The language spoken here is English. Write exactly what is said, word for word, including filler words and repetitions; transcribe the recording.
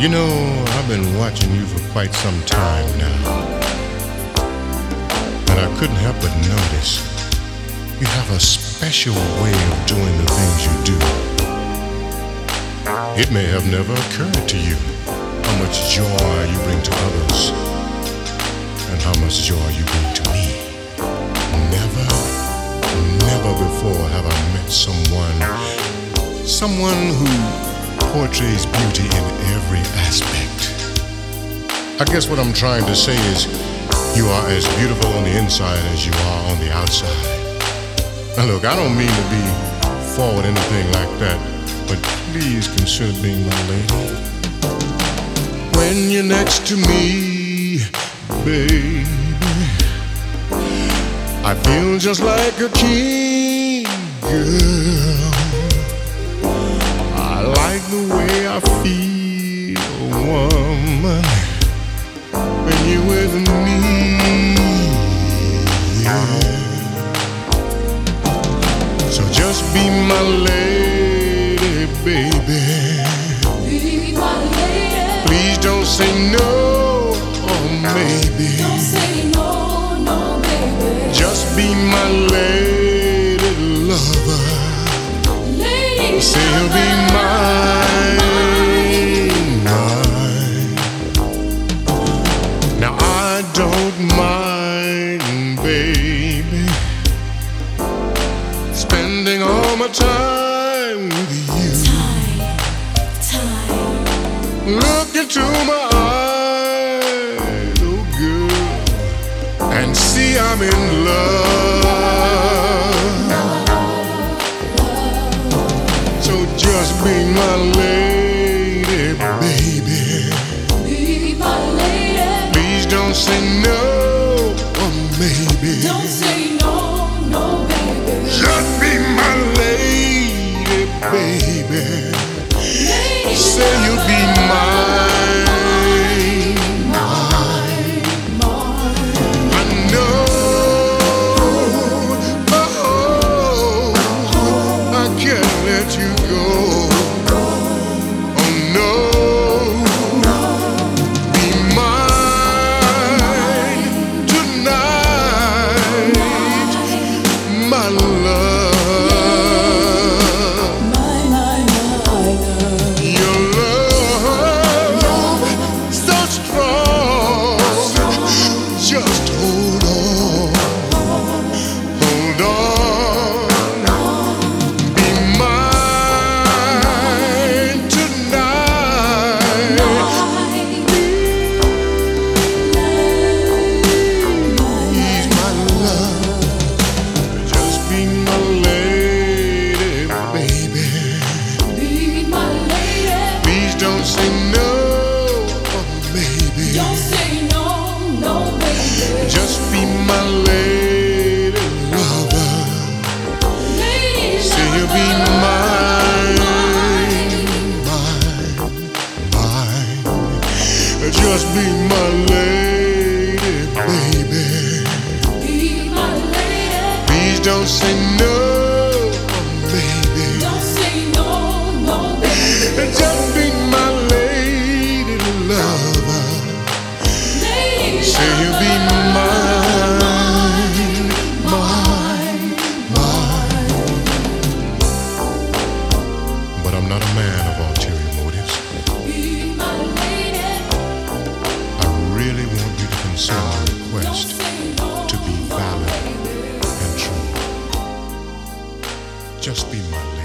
You know, I've been watching you for quite some time now, and I couldn't help but notice you have a special way of doing the things you do. It may have never occurred to you how much joy you bring to others and how much joy you bring to me. Never, never before have I met someone, someone who portrays beauty in every aspect. I guess what I'm trying to say is you are as beautiful on the inside as you are on the outside. Now look, I don't mean to be forward anything like that, but please consider being my lady. When you're next to me, baby, I feel just like a king, girl. I like the way I feel, woman, when you're with me, yeah. So just be my lady, baby. Be my lady. Please don't say no or maybe. Don't say no, no, baby. Just be my lady lover. Lady Say you'll be mine, mine. Now I don't mind, baby, spending all my time with you. Time, time. Look into my eyes, oh girl, and see I'm in love. So just be my lady, baby. Be my lady. Please don't say no or maybe. Don't say no, no, baby. Just be my lady, baby. Lady Say you'll be mine, mine, mine. I know. Oh, I can't let you go. Oh no, be mine tonight, my love. My, my, my love. Your love so strong. Just hold on, hold on. Be mine tonight. He's my love. Just be my lady, baby. Be my lady. Please don't say no or maybe. Don't say no, no, baby. Just be my lady lover. Lady Say you'll be lover. mine, mine, mine. Just be my lady, baby. Be my lady. Please don't say no or maybe. Don't say no, no, baby. Just be my lady lover. Lady Say you'll be lover. mine, mine, mine. But I'm not a man of ulterior motives. Be my lady. I really want you to consider my Don't request say no, to be no, valid baby. and true. Just be my lady.